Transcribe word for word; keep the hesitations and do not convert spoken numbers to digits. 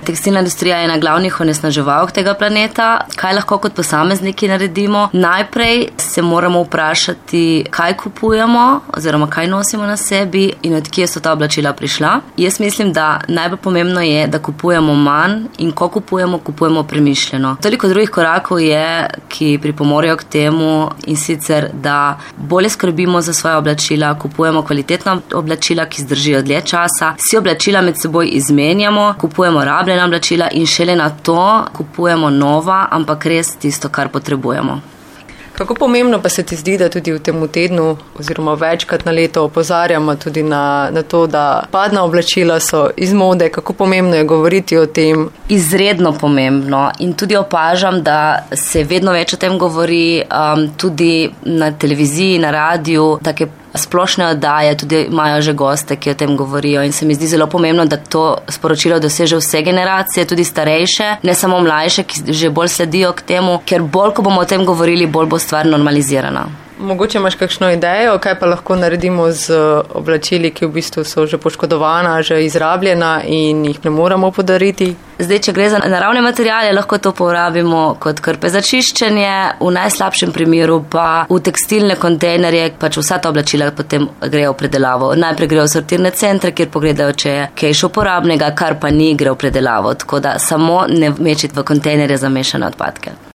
Tekstilna industrija je ena glavnih onesnaževalk tega planeta. Kaj lahko kot posamezniki naredimo? Najprej se moramo vprašati, kaj kupujemo oziroma kaj nosimo na sebi in od kje so ta oblačila prišla. Jaz mislim, da najbolj pomembno je, da kupujemo manj in ko kupujemo, kupujemo premišljeno. Toliko drugih korakov je, ki pripomorejo k temu in sicer, da bolje skrbimo za svoje oblačila, kupujemo kvalitetna oblačila, ki zdržijo dlje časa, si oblačila med seboj izmenjamo, kupujemo rabljena oblačila in šele na to kupujemo nova, ampak res tisto, kar potrebujemo. Kako pomembno pa se ti zdi, da tudi v tem tednu oziroma večkrat na leto opozarjamo tudi na, na to, da padna oblačila so iz mode, kako pomembno je govoriti o tem? Izredno pomembno in tudi opažam, da se vedno več o tem govori, um, tudi na televiziji, na radiju, take splošne oddaje, tudi imajo že goste, ki o tem govorijo in se mi zdi zelo pomembno, da to sporočilo doseže vse generacije, tudi starejše, ne samo mlajše, ki že bolj sledijo k temu, ker bolj, ko bomo o tem govorili, bolj bo stvar normalizirana. Mogoče imaš kakšno idejo, kaj pa lahko naredimo z oblačili, ki v bistvu so že poškodovana, že izrabljena in jih ne moramo podariti? Zdaj, če gre za naravne materiale, lahko to porabimo kot krpe za čiščenje, v najslabšem primeru pa v tekstilne kontejnerje, pač vsa ta oblačila potem grejo v predelavo. Najprej grejo v sortirne centre, kjer pogledajo, če je kaj še uporabnega, kar pa ni, gre v predelavo. Tako da samo ne mečiti v kontejnerje za mešane odpadke.